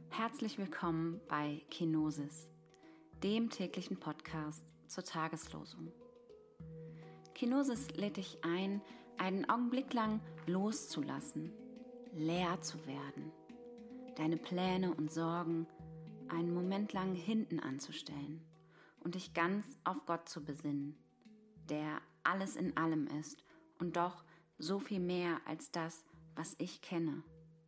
Herzlich willkommen bei Kenosis, dem täglichen Podcast zur Tageslosung. Kenosis lädt dich ein, einen Augenblick lang loszulassen, leer zu werden, deine Pläne und Sorgen einen Moment lang hinten anzustellen und dich ganz auf Gott zu besinnen, der alles in allem ist und doch so viel mehr als das, was ich kenne.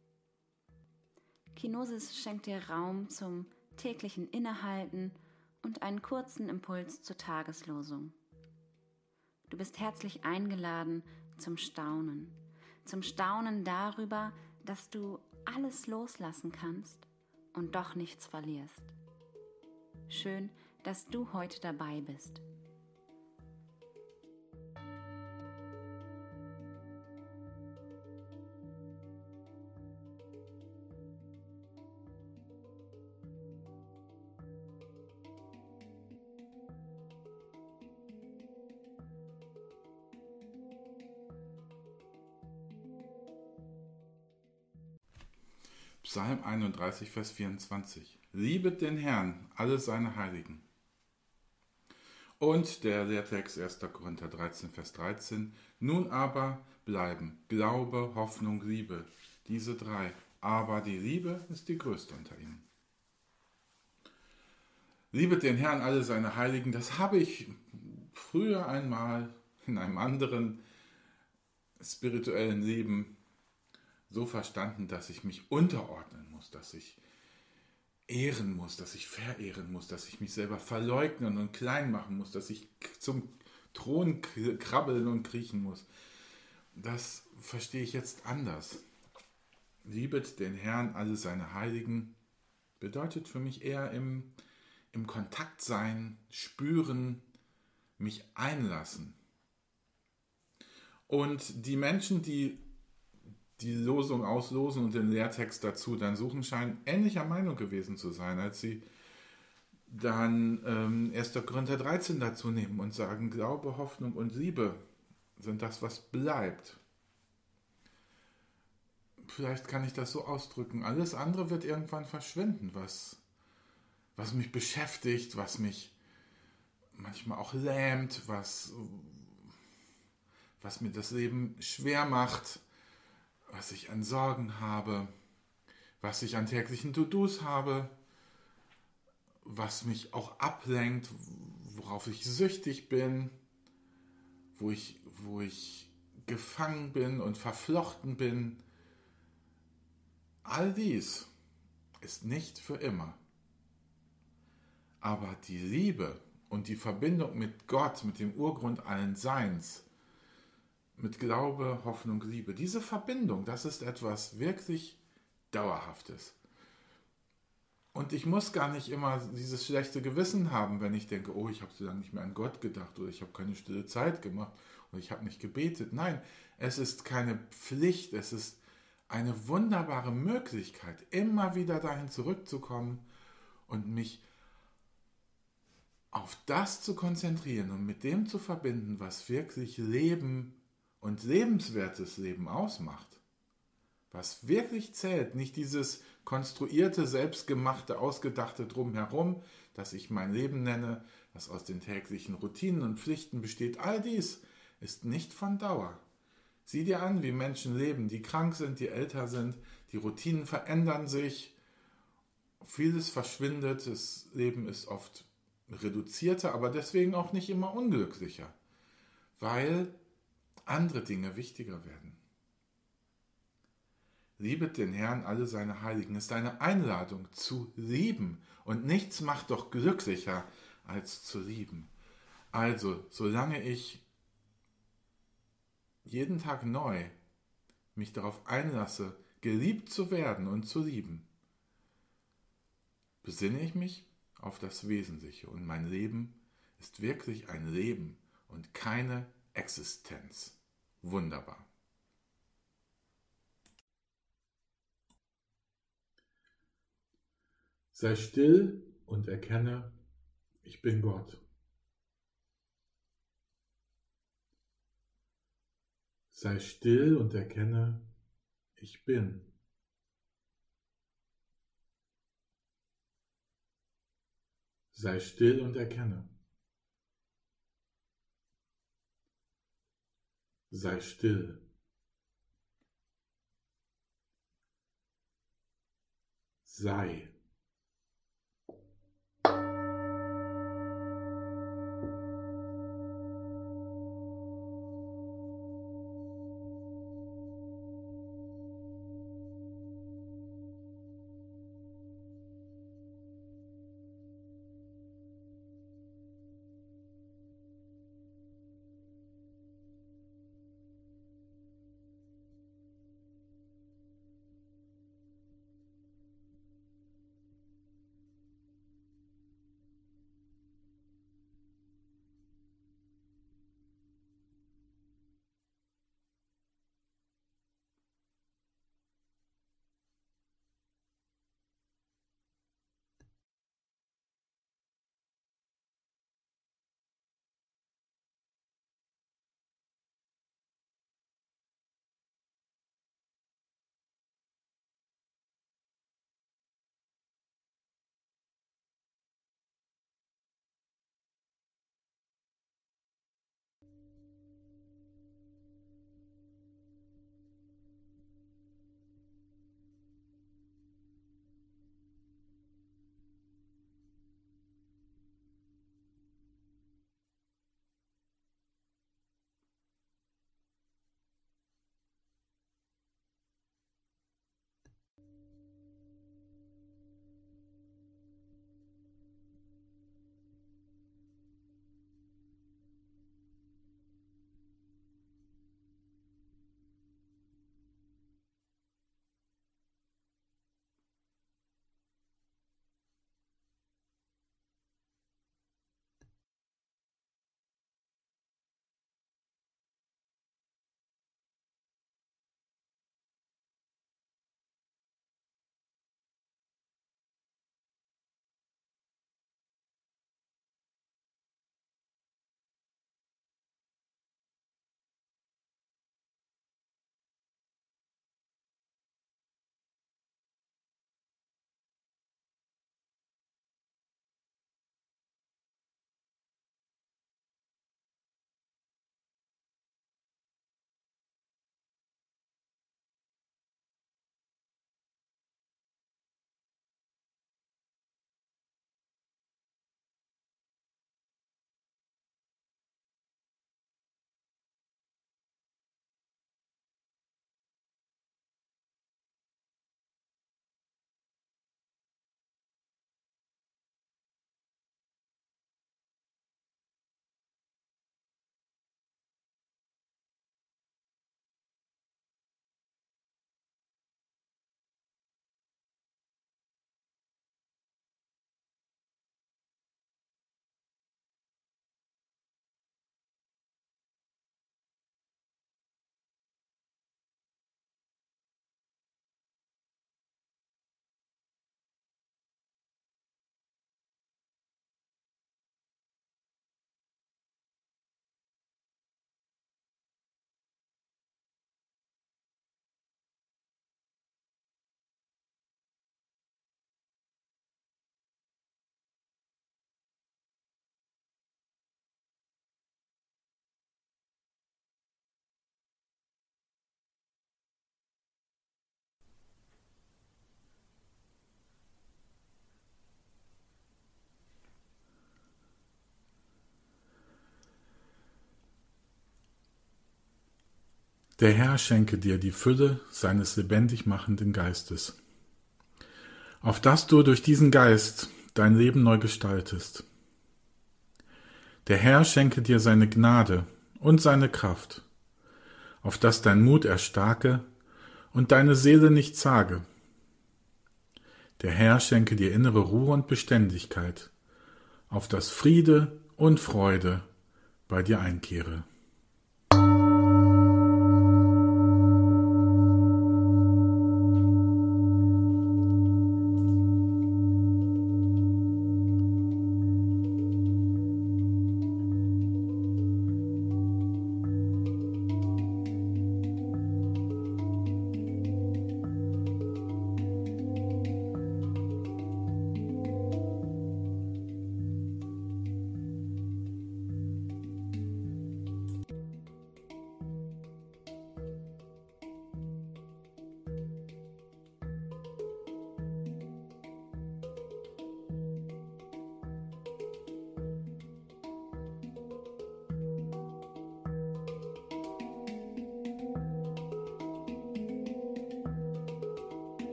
Kenosis schenkt dir Raum zum täglichen Innehalten und einen kurzen Impuls zur Tageslosung. Du bist herzlich eingeladen zum Staunen darüber, dass du alles loslassen kannst und doch nichts verlierst. Schön, dass du heute dabei bist. Psalm 31, Vers 24. Liebet den Herrn, alle seine Heiligen. Und der Lehrtext 1. Korinther 13, Vers 13. Nun aber bleiben Glaube, Hoffnung, Liebe, diese drei. Aber die Liebe ist die größte unter ihnen. Liebet den Herrn, alle seine Heiligen. Das habe ich früher einmal in einem anderen spirituellen Leben so verstanden, dass ich mich unterordnen muss, dass ich ehren muss, dass ich verehren muss, dass ich mich selber verleugnen und klein machen muss, dass ich zum Thron krabbeln und kriechen muss. Das verstehe ich jetzt anders. Liebet den Herrn, alle seine Heiligen, bedeutet für mich eher im Kontakt sein, spüren, mich einlassen. Und die Menschen, die Losung auslosen und den Lehrtext dazu dann suchen, scheinen ähnlicher Meinung gewesen zu sein, als sie dann 1. Korinther 13 dazu nehmen und sagen, Glaube, Hoffnung und Liebe sind das, was bleibt. Vielleicht kann ich das so ausdrücken. Alles andere wird irgendwann verschwinden, was mich beschäftigt, was mich manchmal auch lähmt, was mir das Leben schwer macht, was ich an Sorgen habe, was ich an täglichen To-Dos habe, was mich auch ablenkt, worauf ich süchtig bin, wo ich gefangen bin und verflochten bin. All dies ist nicht für immer. Aber die Liebe und die Verbindung mit Gott, mit dem Urgrund allen Seins, mit Glaube, Hoffnung, Liebe. Diese Verbindung, das ist etwas wirklich Dauerhaftes. Und ich muss gar nicht immer dieses schlechte Gewissen haben, wenn ich denke, oh, ich habe so lange nicht mehr an Gott gedacht oder ich habe keine stille Zeit gemacht oder ich habe nicht gebetet. Nein, es ist keine Pflicht, es ist eine wunderbare Möglichkeit, immer wieder dahin zurückzukommen und mich auf das zu konzentrieren und mit dem zu verbinden, was wirklich Leben und lebenswertes Leben ausmacht, was wirklich zählt, nicht dieses konstruierte, selbstgemachte, ausgedachte Drumherum, das ich mein Leben nenne, das aus den täglichen Routinen und Pflichten besteht. All dies ist nicht von Dauer. Sieh dir an, wie Menschen leben, die krank sind, die älter sind, die Routinen verändern sich, vieles verschwindet, das Leben ist oft reduzierter, aber deswegen auch nicht immer unglücklicher, weil andere Dinge wichtiger werden. Liebet den Herrn, alle seine Heiligen, ist eine Einladung zu lieben. Und nichts macht doch glücklicher, als zu lieben. Also, solange ich jeden Tag neu mich darauf einlasse, geliebt zu werden und zu lieben, besinne ich mich auf das Wesentliche. Und mein Leben ist wirklich ein Leben und keine Existenz. Wunderbar. Sei still und erkenne, ich bin Gott. Sei still und erkenne, ich bin. Sei still und erkenne. Sei still. Sei. Der Herr schenke dir die Fülle seines lebendig machenden Geistes, auf dass du durch diesen Geist dein Leben neu gestaltest. Der Herr schenke dir seine Gnade und seine Kraft, auf dass dein Mut erstarke und deine Seele nicht zage. Der Herr schenke dir innere Ruhe und Beständigkeit, auf dass Friede und Freude bei dir einkehre.